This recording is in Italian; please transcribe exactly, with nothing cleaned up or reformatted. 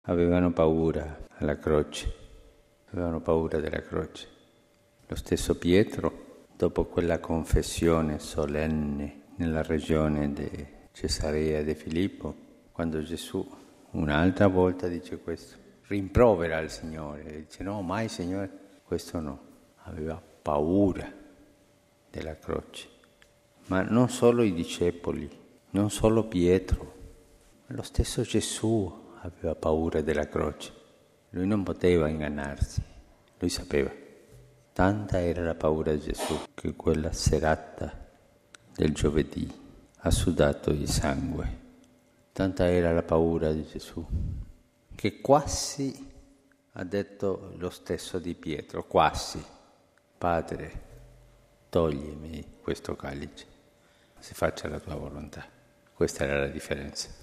avevano paura alla croce, avevano paura della croce. Lo stesso Pietro, dopo quella confessione solenne nella regione di Cesarea di Filippo, quando Gesù un'altra volta dice questo, rimprovera il Signore, dice no, mai Signore, questo no, aveva paura della croce. Ma non solo i discepoli, non solo Pietro, ma lo stesso Gesù aveva paura della croce. Lui non poteva ingannarsi, lui sapeva. Tanta era la paura di Gesù che quella serata del giovedì ha sudato il sangue. Tanta era la paura di Gesù che quasi ha detto lo stesso di Pietro, quasi, Padre, toglimi questo calice, si faccia la tua volontà. Questa era la differenza.